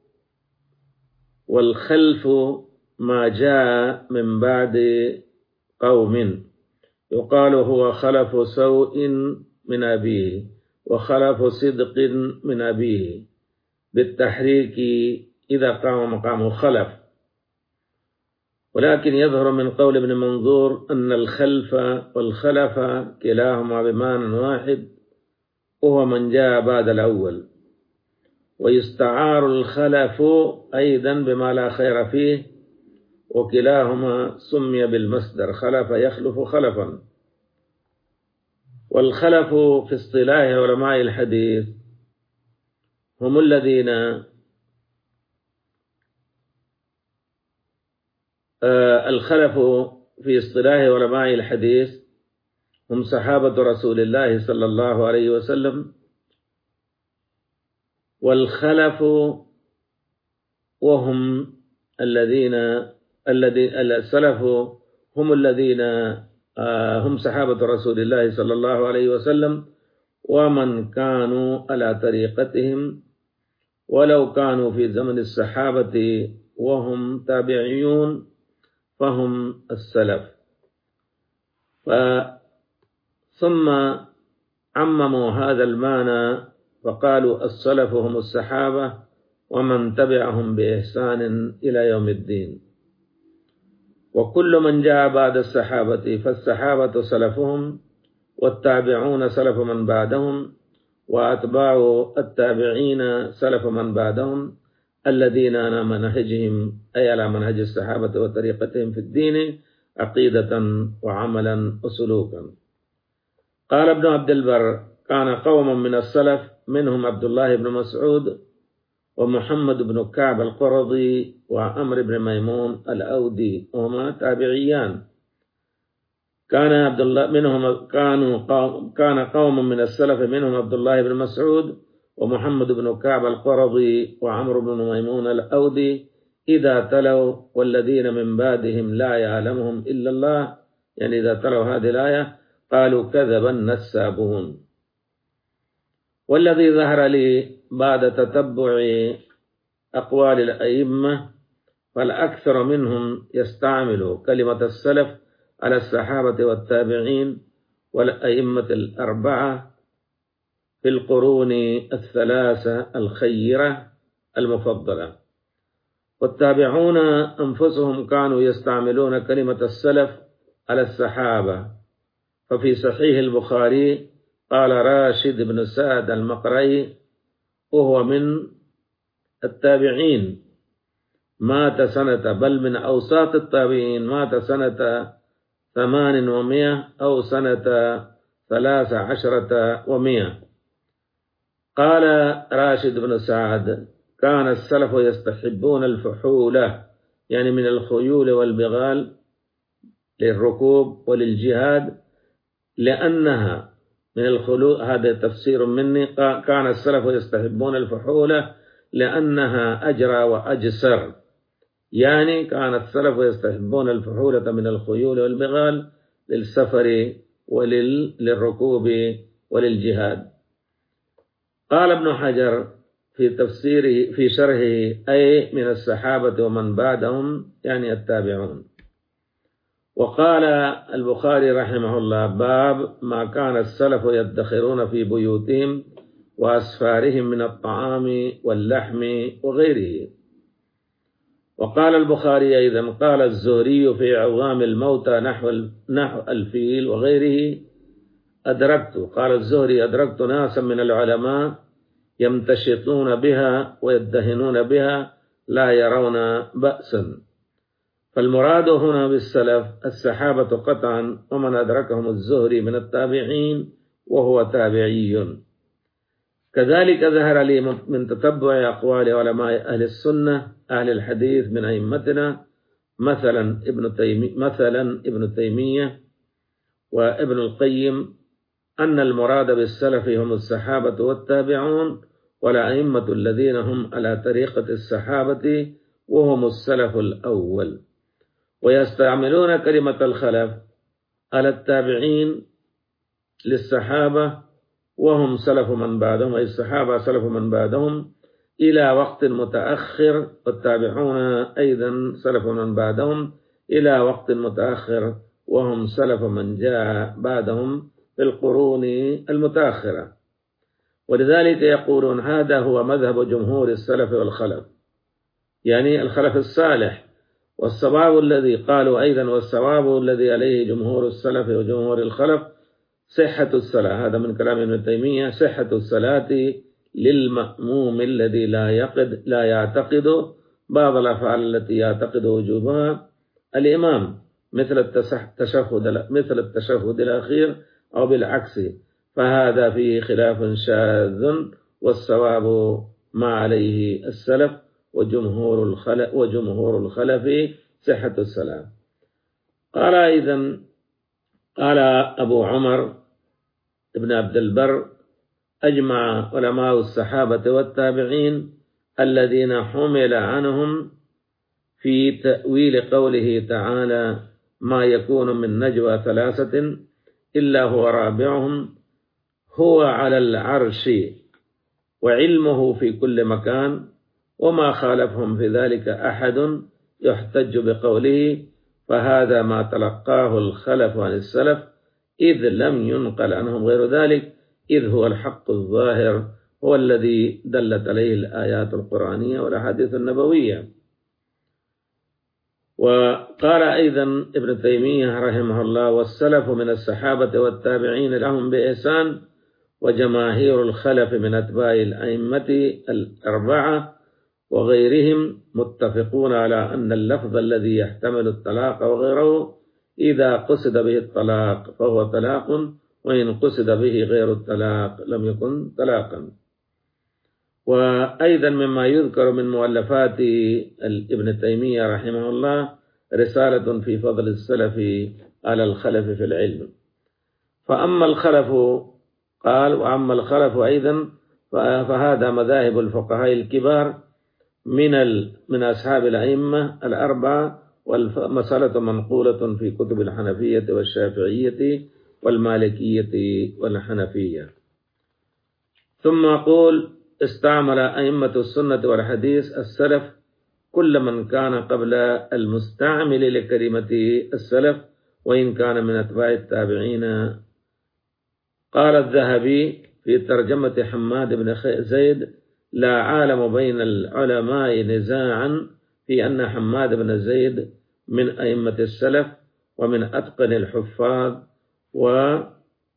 والخلف ما جاء من بعد قوم، يقال هو خلف سوء من أبيه وخلف صدق من أبيه بالتحريك إذا قام مقام خلف. ولكن يظهر من قول ابن منظور أن الخلف والخلف كلاهما بمعنى واحد، وهو من جاء بعد الأول. ويستعار الخلف أيضا بما لا خير فيه، وكلاهما سمي بالمصدر خلف يخلف خلفا. والخلف في اصطلاح علماء الحديث هم الذين آه الخلف في اصطلاح علماء الحديث هم صحابة رسول الله صلى الله عليه وسلم. والخلف وهم الذين الذي السلف هم الذين آه هم صحابة رسول الله صلى الله عليه وسلم، ومن كانوا على طريقتهم ولو كانوا في زمن الصحابة وهم تابعيون فهم السلف. ثم عمموا هذا المعنى فقالوا السلف هم الصحابة ومن تبعهم بإحسان إلى يوم الدين. وكل من جاء بعد الصحابة فالصحابة سلفهم، والتابعون سلف من بعدهم، وأتباع التابعين سلف من بعدهم الذين على منهجهم أي على منهج الصحابة وطريقتهم في الدين عقيدة وعملا وسلوكا. قال ابن عبد البر: كان قوم من السلف منهم عبد الله بن مسعود ومحمد بن كعب القرظي وعمر بن ميمون الأودي، وهما تابعيان. كان عبد الله منهم كانوا قوم كان قوم من السلف منهم عبد الله بن مسعود ومحمد بن كعب القرظي وعمر بن ميمون الأودي إذا تلوا والذين من بعدهم لا يعلمهم إلا الله، يعني إذا تلوا هذه الآية قالوا كذب النسابون. والذي ظهر لي بعد تتبع أقوال الأئمة فالأكثر منهم يستعمل كلمة السلف على الصحابة والتابعين والأئمة الأربعة في القرون الثلاثة الخيرة المفضلة. والتابعون أنفسهم كانوا يستعملون كلمة السلف على الصحابة، ففي صحيح البخاري قال راشد بن سعد المقري وهو من التابعين مات سنة، بل من أوساط التابعين، مات سنة ثمان ومئة أو سنة ثلاث عشرة ومئة. قال راشد بن سعد كان السلف يستحبون الفحولة، يعني من الخيول والبغال للركوب وللجهاد، لأنها من الخلوء. هذا تفسير مني. كان السلف يستحبون الفحولة لأنها أجرى وأجسر، يعني كان السلف يستحبون الفحولة من الخيول والبغال للسفر وللركوب وللجهاد. قال ابن حجر في تفسيره في شرحه أي من الصحابة ومن بعدهم، يعني التابعون. وقال البخاري رحمه الله باب ما كان السلف يدخرون في بيوتهم وأسفارهم من الطعام واللحم وغيره. وقال البخاري أيضا قال الزهري في عظام الموتى نحو نحو الفيل وغيره أدركت، قال الزهري أدركت ناسا من العلماء يمتشطون بها ويدهنون بها لا يرون بأسا. فالمراد هنا بالسلف الصحابة قطعا، ومن أدركهم الزهري من التابعين وهو تابعي. كذلك ظهر لي من تتبع أقوال علماء أهل السنة أهل الحديث من أئمتنا مثلا ابن تيمية مثلا ابن تيمية وابن القيم أن المراد بالسلف هم الصحابة والتابعون والأئمة الذين هم على طريقة الصحابة وهم السلف الأول. ويستعملون كلمة الخلف على التابعين للصحابة وهم سلف من بعدهم، أي الصحابة سلف من بعدهم إلى وقت متأخر، والتابعون أيضا سلف من بعدهم إلى وقت متأخر وهم سلف من جاء بعدهم في القرون المتأخرة. ولذلك يقولون هذا هو مذهب جمهور السلف والخلف، يعني الخلف الصالح. والصواب الذي قالوا أيضا والصواب الذي عليه جمهور السلف وجمهور الخلف صحة الصلاة، هذا من كلام ابن تيمية، صحة الصلاة للمأموم الذي لا يعتقد لا يعتقد بعض الأفعال التي يعتقد وجوبها الإمام، مثل التشهد مثل التشهد الأخير أو بالعكس، فهذا فيه خلاف شاذ، والصواب ما عليه السلف وجمهور الخلف وجمهور الخلف صحة الصلاة. قال أيضا قال أبو عمر ابن عبد البر أجمع علماء الصحابة والتابعين الذين حمل عنهم في تأويل قوله تعالى ما يكون من نجوى ثلاثة إلا هو رابعهم هو على العرش وعلمه في كل مكان، وما خالفهم في ذلك أحد يحتج بقوله، فهذا ما تلقاه الخلف عن السلف إذ لم ينقل عنهم غير ذلك، إذ هو الحق الظاهر هو الذي دلت عليه الآيات القرآنية والأحاديث النبوية. وقال أيضا ابن تيمية رحمه الله والسلف من الصحابة والتابعين لهم بإحسان وجماهير الخلف من أتباع الأئمة الأربعة وغيرهم متفقون على أن اللفظ الذي يحتمل الطلاق وغيره إذا قصد به الطلاق فهو طلاق، وإن قصد به غير الطلاق لم يكن طلاقا. وأيضا مما يذكر من مؤلفات ابن تيمية رحمه الله رسالة في فضل السلف على الخلف في العلم. فأما الخلف قال وأما الخلف أيضا فهذا مذاهب الفقهاء الكبار من من أصحاب الأئمة الأربعة، والمسألة منقولة في كتب الحنفية والشافعية والمالكية والحنفية. ثم أقول استعمل أئمة السنة والحديث السلف كل من كان قبل المستعمل لكلمة السلف، وإن كان من أتباع التابعين قال الذهبي في ترجمة حماد بن زيد: لا عالم بين العلماء نزاعا في أن حماد بن زيد من أئمة السلف ومن أتقن الحفاظ، وولد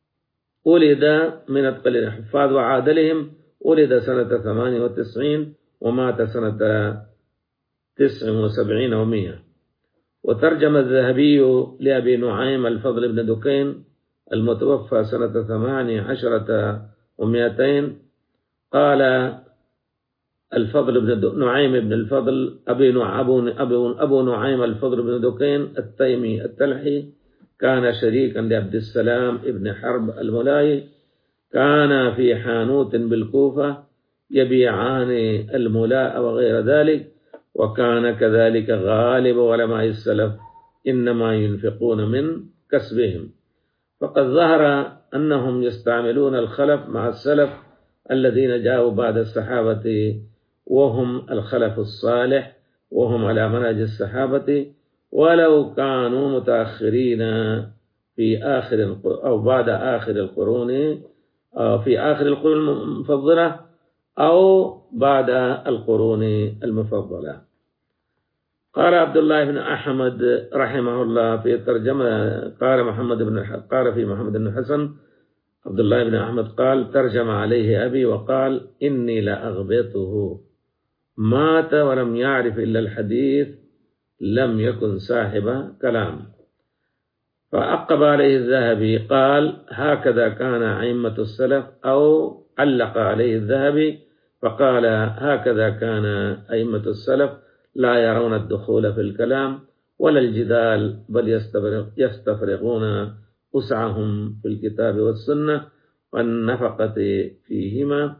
من أتقن الحفاظ وعادلهم، ولد سنة ثمان وتسعين ومات سنة تسع وسبعين ومئة. وترجم الذهبي لأبي نعيم الفضل بن دكين المتوفى سنة ثمان عشرة ومئتين. قال الفضل بن نعيم بن الفضل أبي أبو, أبو, أبو نعيم الفضل بن دكين التيمي التلحي كان شريكا لعبد السلام بن حرب الملاي، كان في حانوت بالكوفة يبيعان الملاء وغير ذلك، وكان كذلك غالب علماء السلف إنما ينفقون من كسبهم. فقد ظهر أنهم يستعملون الخلف مع السلف الذين جاءوا بعد الصحابة وهم الخلف الصالح، وهم على منهج الصحابة، ولو كانوا متأخرين في آخر أو بعد آخر القرون، أو في آخر القرون المفضلة أو بعد القرون المفضلة. قال عبد الله بن أحمد رحمه الله في الترجمة، قال محمد بن قال في محمد بن حسن: عبد الله بن أحمد قال: ترجم عليه أبي وقال: إني لأغبطه، مات ولم يعرف إلا الحديث، لم يكن صاحب كلام. فعقب عليه الذهبي قال: هكذا كان أئمة السلف، أو علق عليه الذهبي فقال: هكذا كان أئمة السلف لا يرون الدخول في الكلام ولا الجدال، بل يستفرغون وسعهم في الكتاب والسنة والنفقة فيهما.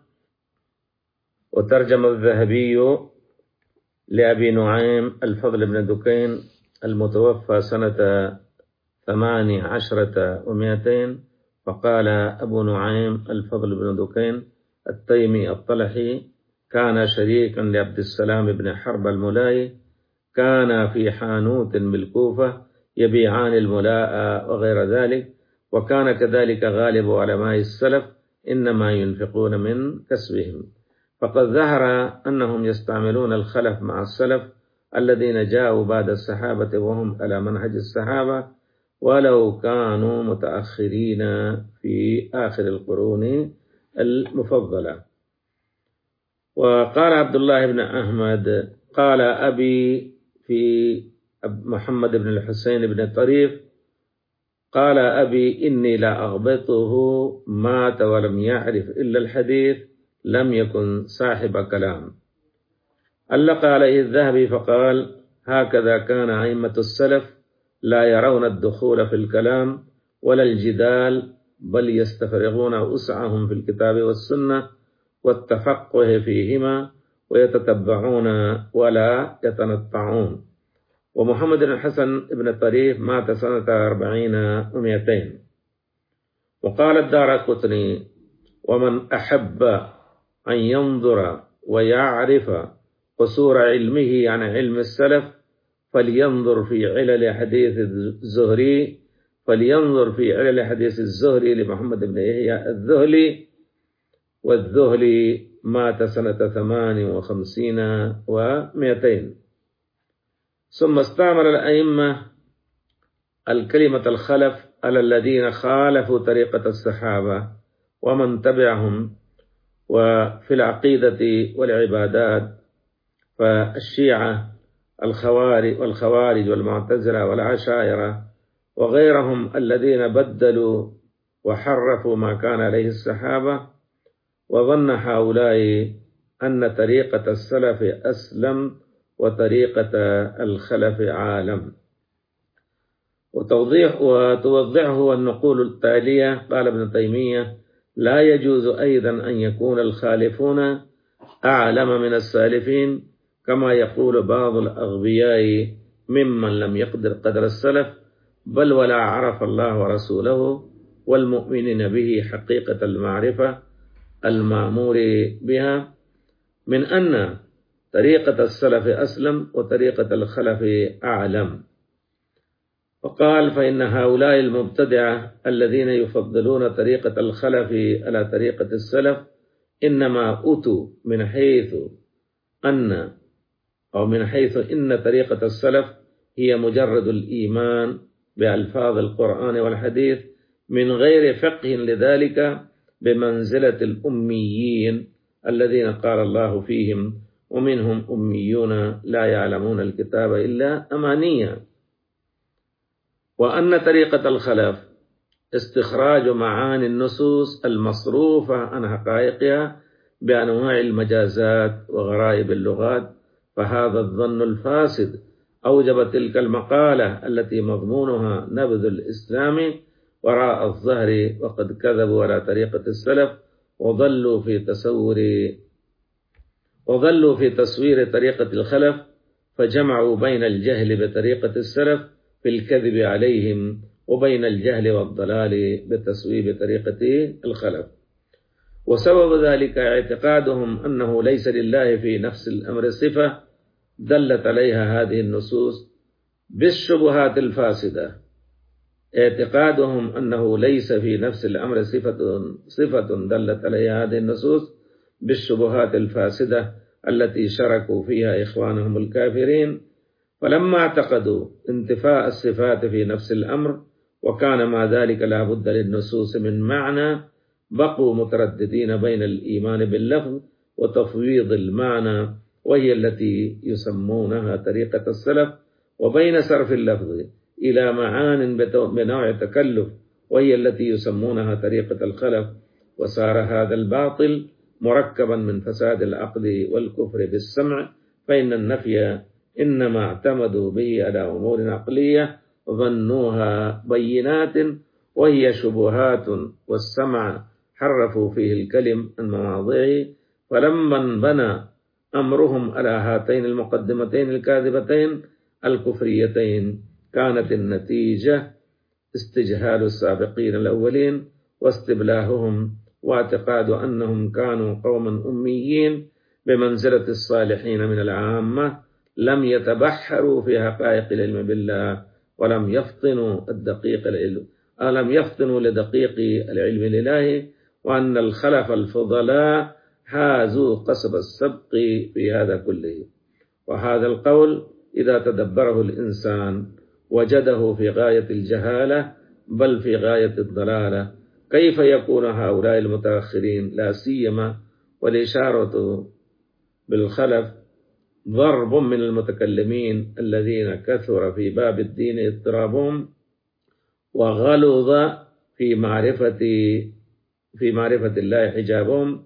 وترجم الذهبي لأبي نعيم الفضل بن دكين المتوفى سنة ثمان عشرة ومئتين، فقال أبو نعيم الفضل بن دكين التيمي الطلحي كان شريكا لعبد السلام بن حرب الملاي، كان في حانوت بالكوفة يبيعان الملاء وغير ذلك، وكان كذلك غالب علماء السلف إنما ينفقون من كسبهم. فقد ظهر أنهم يستعملون الخلف مع السلف الذين جاءوا بعد الصحابة وهم على منهج الصحابة، ولو كانوا متأخرين في آخر القرون المفضلة. وقال عبد الله بن أحمد قال أبي في محمد بن الحسين بن الطريف قال أبي: إني لا أغبطه، مات ولم يعرف إلا الحديث، لم يكن صاحب كلام. علق عليه الذهبي فقال: هكذا كان أئمة السلف لا يرون الدخول في الكلام ولا الجدال، بل يستفرغون وسعهم في الكتاب والسنة والتفقه فيهما، ويتتبعون ولا يتنطعون. ومحمد بن الحسن بن الطريف مات سنة أربعين ومئتين. وقال الدارقطني: ومن أحب أن ينظر ويعرف قصور علمه عن علم السلف فلينظر في علل حديث الزهري فلينظر في علل حديث الزهري لمحمد بن يحيى الذهلي، والذهلي مات سنة ثمان وخمسين ومئتين. ثم استعمل الأئمة الكلمة الخلف على الذين خالفوا طريقة الصحابة ومن تبعهم، وفي العقيدة والعبادات فالشيعة الخوارج والخوارج والمعتزلة والعشائرة وغيرهم الذين بدلوا وحرفوا ما كان عليه الصحابة، وظن هؤلاء أن طريقة السلف أسلم وطريقة الخلف عالم. وتوضيح وتوضحه النقول التالية: قال ابن تيمية: لا يجوز أيضا أن يكون الخالفون أعلم من السالفين، كما يقول بعض الأغبياء ممن لم يقدر قدر السلف، بل ولا عرف الله ورسوله والمؤمنين به حقيقة المعرفة المأمور بها، من أن طريقة السلف أسلم وطريقة الخلف أعلم. وقال فإن هؤلاء المبتدعة الذين يفضلون طريقة الخلف على طريقة السلف إنما أتوا من حيث أن أو من حيث إن طريقة السلف هي مجرد الإيمان بألفاظ القرآن والحديث من غير فقه لذلك بمنزلة الأميين الذين قال الله فيهم ومنهم أميون لا يعلمون الكتاب إلا أمانيا. وأن طريقة الخلف استخراج معاني النصوص المصروفة عن حقائقها بأنواع المجازات وغرائب اللغات، فهذا الظن الفاسد أوجب تلك المقالة التي مضمونها نبذ الإسلام وراء الظهر، وقد كذبوا على طريقة السلف وظلوا في تصور وظلوا في تصوير طريقة الخلف، فجمعوا بين الجهل بطريقة السلف في الكذب عليهم وبين الجهل والضلال بتصويب طريقة الخلف. وسبب ذلك اعتقادهم أنه ليس لله في نفس الأمر صفة دلت عليها هذه النصوص بالشبهات الفاسدة. اعتقادهم أنه ليس في نفس الأمر صفة صفة دلت عليها هذه النصوص بالشبهات الفاسدة التي شركوا فيها إخوانهم الكافرين، فلما اعتقدوا انتفاء الصفات في نفس الأمر وكان مع ذلك لا بد للنصوص من معنى، بقوا مترددين بين الإيمان باللفظ وتفويض المعنى، وهي التي يسمونها طريقة السلف، وبين صرف اللفظ إلى معان بنوع تكلف، وهي التي يسمونها طريقة الخلف. وصار هذا الباطل مركبا من فساد العقل والكفر بالسمع، فإن النفي إنما اعتمدوا به على أمور عقلية ظنوها بينات وهي شبهات، والسمع حرفوا فيه الكلم عن مواضعه، فلما انبنى أمرهم على هاتين المقدمتين الكاذبتين الكفريتين كانت النتيجة استجهال السابقين الأولين واستبلاههم واعتقاد أنهم كانوا قوما أميين بمنزلة الصالحين من العامة لم يتبحروا في حقائق العلم بالله ولم يفطنوا الدقيق العلم ألم يفطنوا لدقيق العلم الإلهي، وأن الخلف الفضلاء حازوا قصب السبق في هذا كله. وهذا القول إذا تدبره الإنسان وجده في غاية الجهالة بل في غاية الضلالة. كيف يكون هؤلاء المتأخرين لا سيما والإشارة بالخلف ضرب من المتكلمين الذين كثر في باب الدين اضطرابهم وغلظ في معرفة في معرفة الله حجابهم.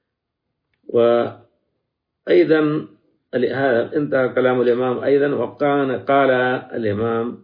وأيضا انتهى كلام الإمام أيضا، وكان قال الإمام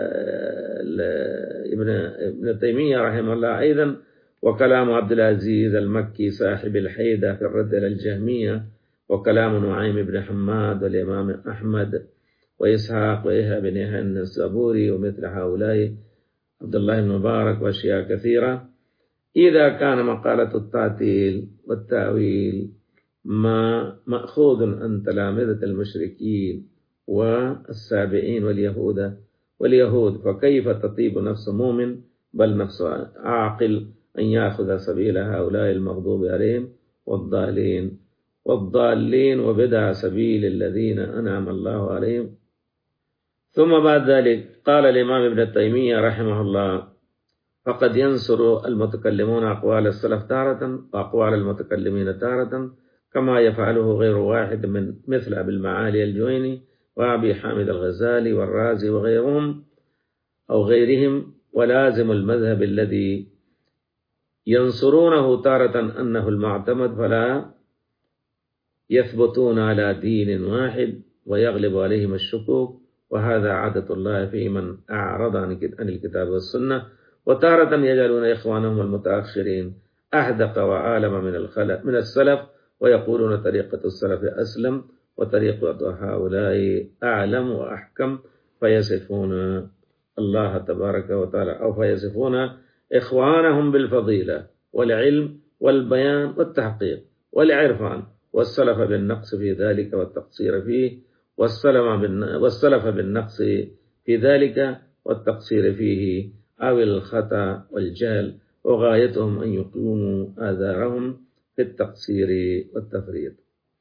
ابن ابن تيمية رحمه الله أيضا، وكلام عبد العزيز المكي صاحب الحيدة في الرد على الجهمية، وكلام نعيم بن حماد والإمام أحمد وإسحاق ويحيى بن يحيى النسابوري ومثل هؤلاء عبد الله المبارك وأشياء كثيرة. إذا كان مقالة التعطيل والتأويل ما مأخوذ عن تلامذة المشركين والسابعين واليهود واليهود فكيف تطيب نفس مؤمن بل نفس عاقل أن يأخذ سبيل هؤلاء المغضوب عليهم والضالين والضالين وبدع سبيل الذين أنعم الله عليهم. ثم بعد ذلك قال الإمام ابن تيمية رحمه الله: فقد ينصر المتكلمون أقوال السلف تارة وأقوال المتكلمين تارة، كما يفعله غير واحد من مثل أبي المعالي الجويني وأبي حامد الغزالي والرازي وغيرهم أو غيرهم. ولازم المذهب الذي ينصرونه تارة أنه المعتمد، فلا يثبتون على دين واحد ويغلب عليهم الشكوك، وهذا عادة الله في من أعرض عن الكتاب والسنة. وتارة يجعلون إخوانهم المتأخرين أحدق وعالم من الخلف من السلف، ويقولون طريقة السلف أسلم وطريقة هؤلاء أعلم وأحكم، فيصفون الله تبارك وتعالى أو فيصفون إخوانهم بالفضيلة والعلم والبيان والتحقيق والعرفان، والسلف بالنقص في ذلك والتقصير فيه، والسلف بالنقص في ذلك والتقصير فيه أو الخطأ والجهل، وغايتهم أن يقوموا آثارهم في التقصير والتفريط.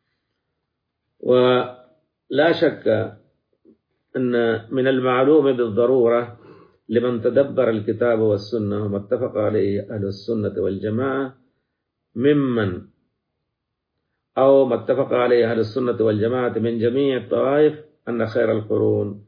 ولا شك أن من المعلوم بالضرورة لمن تدبر الكتاب والسنة وما اتفق عليه أهل السنة والجماعة ممن أو ما اتفق عليه أهل السنة والجماعة من جميع الطوائف أن خير القرون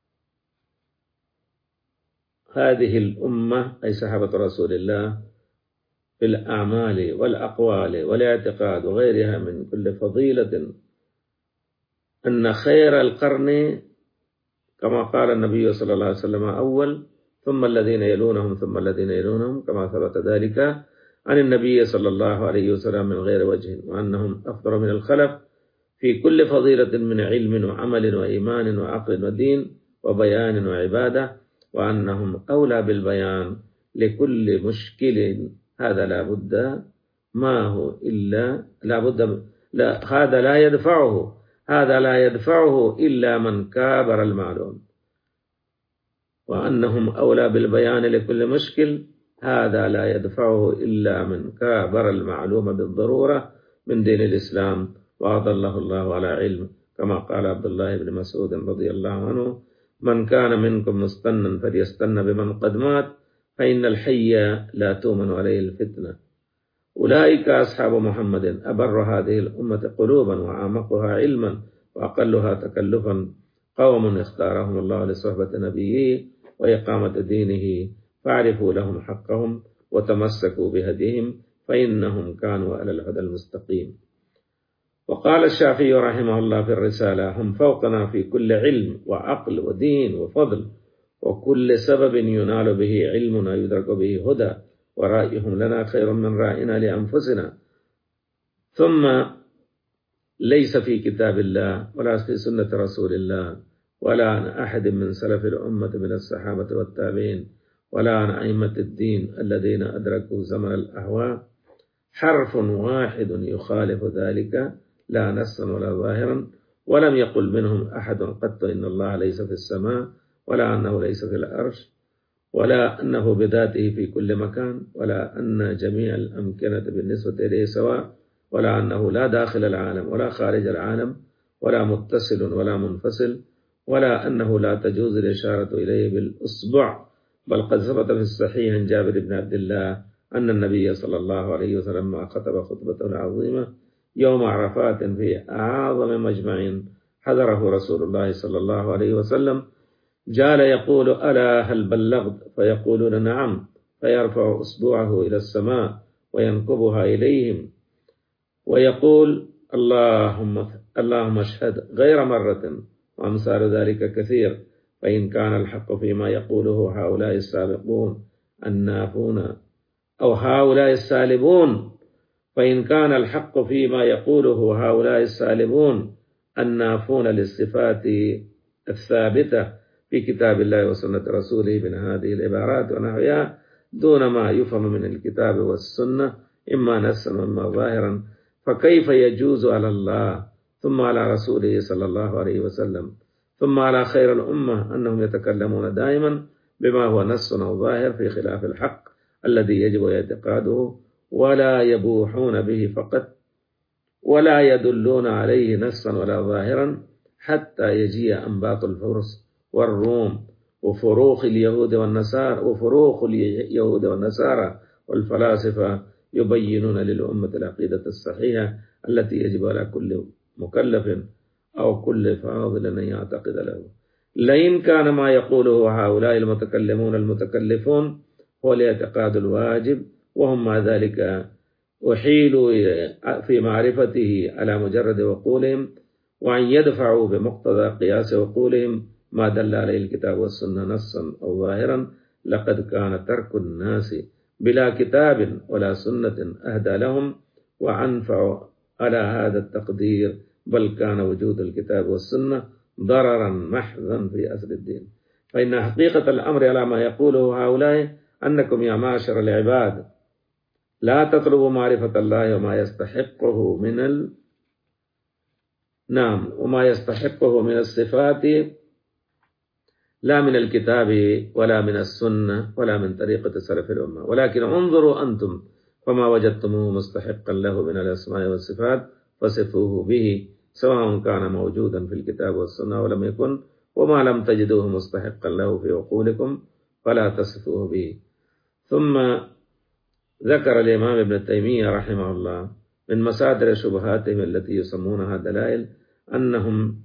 هذه الأمة أي صحابة رسول الله في الأعمال والأقوال والاعتقاد وغيرها من كل فضيلة، أن خير القرن كما قال النبي صلى الله عليه وسلم أول، ثم الذين يلونهم ثم الذين يلونهم، كما ثبت ذلك عن النبي صلى الله عليه وسلم من غير وجه، وأنهم أفضل من الخلف في كل فضيلة من علم وعمل وإيمان وعقل ودين وبيان وعبادة، وأنهم أولى بالبيان لكل مشكل. هذا لا بد ما هو إلا لا بد لا هذا لا يدفعه هذا لا يدفعه إلا من كابر المعلوم، وأنهم أولى بالبيان لكل مشكل، هذا لا يدفعه إلا من كابر المعلوم بالضرورة من دين الإسلام وأضله الله على علم، كما قال عبد الله بن مسعود رضي الله عنه: من كان منكم مستنا فليستن بمن قد مات فإن الحي لا تؤمن عليه الفتنة. أولئك أصحاب محمد أبر هذه الأمة قلوبا وأعمقها علما وأقلها تكلفا، قوم اختارهم الله لصحبة نبيه وإقامة دينه، فاعرفوا لهم حقهم وتمسكوا بهديهم فإنهم كانوا على الهدى المستقيم. وقال الشافعي رحمه الله في الرسالة: هم فوقنا في كل علم وعقل ودين وفضل، وكل سبب ينال به علمنا يدرك به هدى، ورأيهم لنا خير من رأينا لأنفسنا. ثم ليس في كتاب الله ولا في سنة رسول الله ولا عن أحد من سلف الأمة من الصحابة والتابعين ولا عن أئمة الدين الذين أدركوا زمن الأهواء حرف واحد يخالف ذلك، لا نصا ولا ظاهرا، ولم يقل منهم أحد قط إن الله ليس في السماء، ولا أنه ليس في العرش، ولا أنه بذاته في كل مكان، ولا أن جميع الأمكنة بالنسبة إليه سواء، ولا أنه لا داخل العالم ولا خارج العالم، ولا متصل ولا منفصل، ولا أنه لا تجوز الإشارة إليه بالإصبع. بل قد ثبت في الصحيح عن جابر بن عبد الله أن النبي صلى الله عليه وسلم خطب خطبته العظيمة يوم عرفات في أعظم مجمع حضره رسول الله صلى الله عليه وسلم، جعل يقول: ألا هل بلغت؟ فيقولون: نعم. فيرفع أصبعه إلى السماء وينكبها إليهم ويقول: اللهم اللهم اشهد، غير مرة، وأمثال ذلك كثير. فإن كان الحق فيما يقوله هؤلاء السابقون النافون أو هؤلاء السالبون فإن كان الحق فيما يقوله هؤلاء السالبون النافون للصفات الثابتة في كتاب الله وسنة رسوله من هذه العبارات ونحوها دون ما يفهم من الكتاب والسنة إما نصا وإما ظاهرا، فكيف يجوز على الله ثم على رسوله صلى الله عليه وسلم ثم على خير الأمة أنهم يتكلمون دائما بما هو نص أو ظاهر في خلاف الحق الذي يجب اعتقاده، ولا يبوحون به فقط ولا يدلون عليه نصا ولا ظاهرا، حتى يجيء أنباط الفرس والروم وفروخ اليهود والنصارى وفروخ اليهود والنصارى والفلاسفة يبينون للأمة العقيدة الصحيحة التي يجب على كل مكلف أو كل فاضل أن يعتقد له. لئن كان ما يقوله هؤلاء المتكلمون المتكلفون هو الاعتقاد الواجب، وهم مع ذلك أحيلوا في معرفته على مجرد عقولهم، وأن يدفعوا بمقتضى قياس عقولهم ما دل عليه الكتاب والسنة نصا أو ظاهرا، لقد كان ترك الناس بلا كتاب ولا سنة أهدى لهم وأنفع على هذا التقدير، بل كان وجود الكتاب والسنة ضررا محضا في أصل الدين. فإن حقيقة الأمر على ما يقوله هؤلاء أنكم يا معشر العباد لا تطلبوا معرفة الله وما يستحقه من ال... نعم وما يستحقه من الصفات لا من الكتاب ولا من السنة ولا من طريقة سلف الأمة، ولكن انظروا أنتم فما وجدتموه مستحقا له من الأسماء والصفات فصفوه به، سواء كان موجودا في الكتاب والسنة ولم يكن، وما لم تجدوه مستحقا له في عقولكم فلا تصفوه به. ثم ذكر الإمام ابن تيمية رحمه الله من مصادر شبهاتهم التي يسمونها دلائل أنهم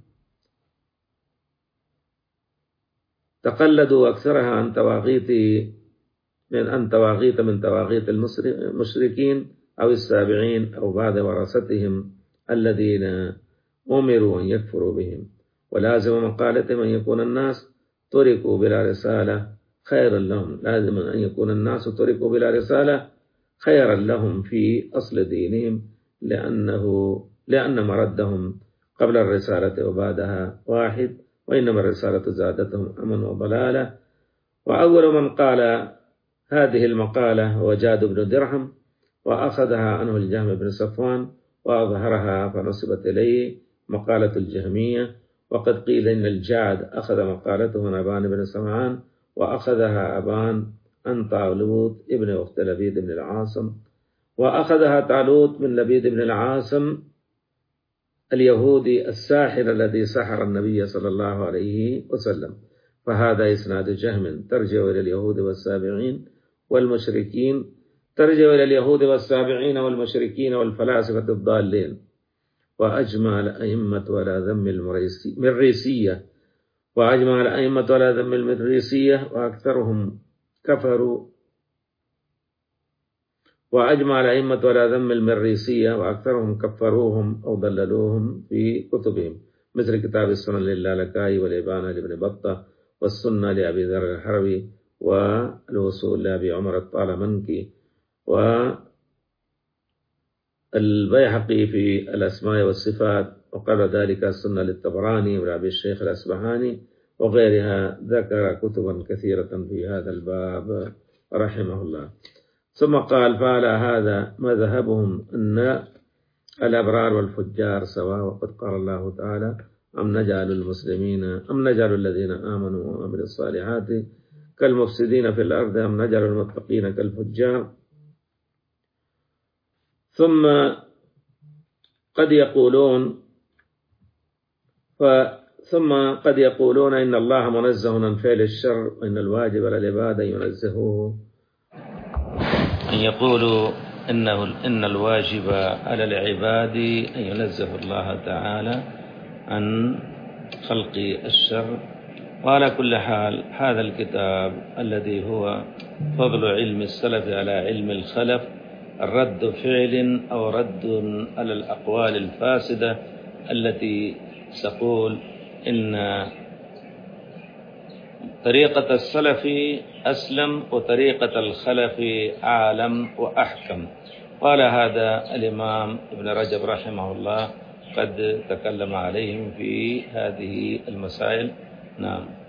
تقلدوا أكثرها عن تواغيت من أن تواغيت من تواغيت المشركين أو السابعين أو بعض ورثتهم الذين أمروا أن يكفروا بهم، ولازم مقالتهم أن يكون الناس تركوا بلا رسالة خيرا لهم، لازم أن يكون الناس تركوا بلا رسالة خيرا لهم في أصل دينهم، لأنه لأن مردهم قبل الرسالة وبعدها واحد، وإنما الرسالة زادتهم أمن وضلالة. وأول من قال هذه المقالة هو جاد بن درهم، وأخذها عنه الجهم بن صفوان وأظهرها فنسبت إليه مقالة الجهمية. وقد قيل إن الجاد أخذ مقالته من أبان بن سمعان، وأخذها أبان عن طالوت ابن أخت لبيد بن العاصم، وأخذها طالوت من لبيد بن العاصم اليهودي الساحر الذي سحر النبي صلى الله عليه وسلم. فهذا إسناد جهم ترجع إلى اليهود والسابعين والمشركين، ترجع إلى اليهود والسابعين والمشركين والفلاسفة الضالين. وأجمع الأئمة على ذم المريسية وأجمع الأئمة على ذم المريسية وأكثرهم كفروا وأجمع الأئمة على ذم المريسية وأكثرهم كفروهم أو ضللوهم في كتبهم، مثل كتاب السنن للالكائي والإبانة لابن بطة، والسنة لأبي ذر الحروي، والوصول لأبي عمر الطالمنكي، والبيهقي في الأسماء والصفات، وقال ذلك السنة للطبراني ولأبي الشيخ الأسبهاني وغيرها. ذكر كتبا كثيرة في هذا الباب رحمه الله. ثم قال: فعلى هذا مذهبهم أن الأبرار والفجار سواء، وقد قال الله تعالى: أم نجعل المسلمين أم نجعل الذين آمنوا وعملوا الصالحات كالمفسدين في الأرض أم نجعل المتقين كالفجار. ثم قد يقولون ثم قد يقولون إن الله منزه عن فعل الشر، وإن الواجب على العباد أن ينزهوه، أن يقولوا إنه إن الواجب على العباد أن ينزهوا الله تعالى عن خلق الشر. وعلى كل حال هذا الكتاب الذي هو فضل علم السلف على علم الخلف، الرد فعل أو رد على الأقوال الفاسدة التي تقول إن طريقة السلف أسلم وطريقة الخلف عالم وأحكم. قال هذا الإمام ابن رجب رحمه الله قد تكلم عليهم في هذه المسائل. نعم.